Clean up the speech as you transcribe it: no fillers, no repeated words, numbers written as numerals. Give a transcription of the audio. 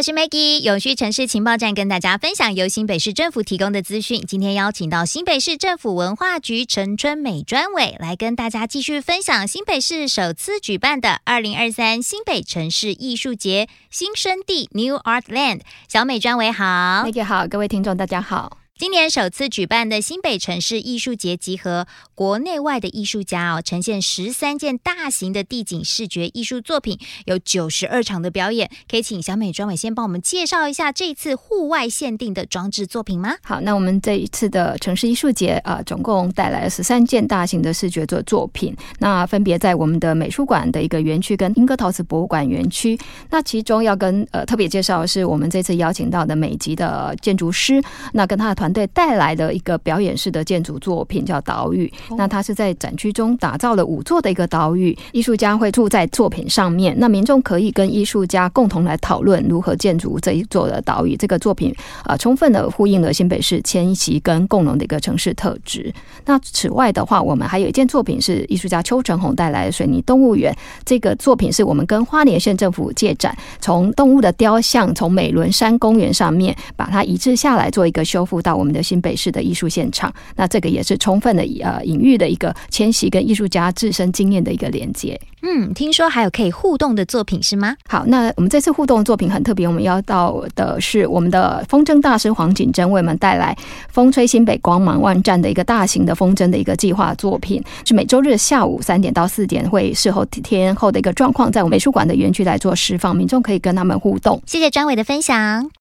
我是 Maggie， 永续城市情报站跟大家分享由新北市政府提供的资讯。今天邀请到新北市政府文化局陈春美专委来跟大家继续分享新北市首次举办的2023新北城市艺术节新生地 New Art Land。小美专委好。 Maggie 好，各位听众大家好。 今年首次举办的新北城市艺术节集合国内外的艺术家呈现13件大型的地景视觉艺术作品，有92场的表演。可以请小美专委先帮我们介绍一下这一次户外限定的装置作品吗？ 好，那我们这一次的城市艺术节总共带来了13件大型的视觉作品，那分别在我们的美术馆的一个园区跟莺歌陶瓷博物馆园区。那其中要跟特别介绍的是我们这次邀请到的美籍的建筑师，那跟他的团队带来的一个表演式的建筑作品叫岛屿。那它是在展区中打造了5座的一个岛屿，艺术家会住在作品上面，那民众可以跟艺术家共同来讨论如何建筑这一座的岛屿。这个作品充分的呼应了新北市迁徙跟共荣的一个城市特质。那此外的话，我们还有一件作品是艺术家邱成宏带来的水泥动物园。这个作品是我们跟花莲县政府借展，从动物的雕像从美仑山公园上面把它移植下来做一个修复到我们的新北市的艺术现场。那这个也是充分的隐喻的一个迁徙跟艺术家自身经验的一个连接。 听说还有可以互动的作品是吗？ 好，那我们这次互动的作品很特别，我们邀到的是我们的风筝大师黄锦珍为我们带来风吹新北光芒万丈的一个大型的风筝的一个计划作品，是每周日下午3点到4点会事后天后的一个状况在我们美术馆的园区来做释放，民众可以跟他们互动。 谢谢专委的分享。